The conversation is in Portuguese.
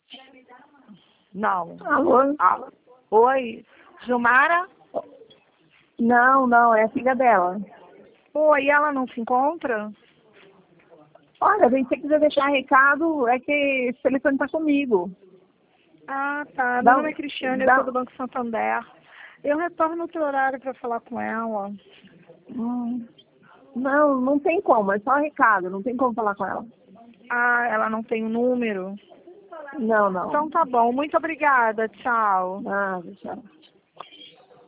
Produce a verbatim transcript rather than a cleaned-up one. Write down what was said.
Não. Alô? Ah, oi, Gilmara? Não, não, é a filha dela. Oi, ela não se encontra? Olha, se você quiser deixar recado, é que esse telefone tá comigo. Ah, tá. Meu Dá, nome é Cristiane, eu dá, sou do Banco Santander. Eu retorno no outro horário para falar com ela. hum, não, não tem como, é só recado, não tem como falar com ela. Ah, ela não tem o número? Não, não. Então tá bom. Muito obrigada. Tchau. Ah, deixa eu...